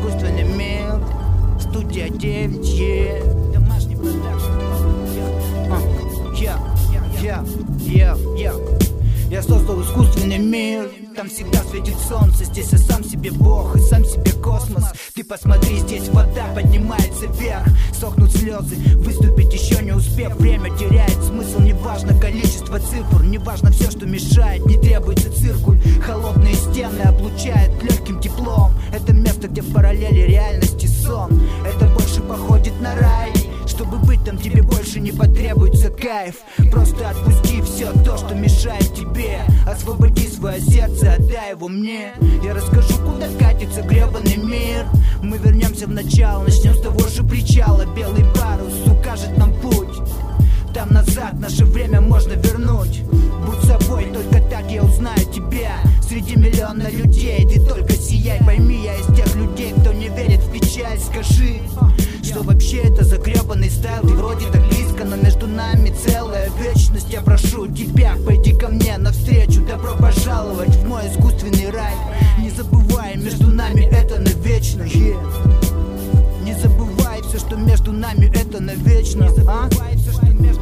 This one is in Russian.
искусственный мир. Студия 9, домашний продакшн. Я создал искусственный мир, там всегда светит солнце. Здесь я сам себе бог и сам себе космос. Ты посмотри, здесь вода поднимается вверх. Сохнут слезы, выступить еще не успев. Время теряет смысл, неважно количество цифр, неважно все, что мешает, не требуется циркуль. Холодные стены облучают легким теплом. Это место, где в параллели реальности сон. Это больше походит на рай. Чтобы быть там, тебе больше не потребуется кайф. Просто отпусти все то, что мешает тебе. Освободи свое сердце, отдай его мне. Я расскажу, куда катится гребаный мир. Мы вернемся в начало, начнем с того же причала. Белый парус укажет нам путь. Там назад наше время можно вернуть. Будь собой, только так я узнаю тебя. Среди миллиона людей ты только сияй. Пойми, я из тех людей, кто не верит в печаль. Скажи, что вообще это за гребаный стайл? Ты вроде так близко, но между нами целая вечность. Я прошу тебя, пойди ко мне навстречу. Добро пожаловать в мой искусственный рай. Не забывай, между нами это навечно. Не забывай все, что между нами это навечно.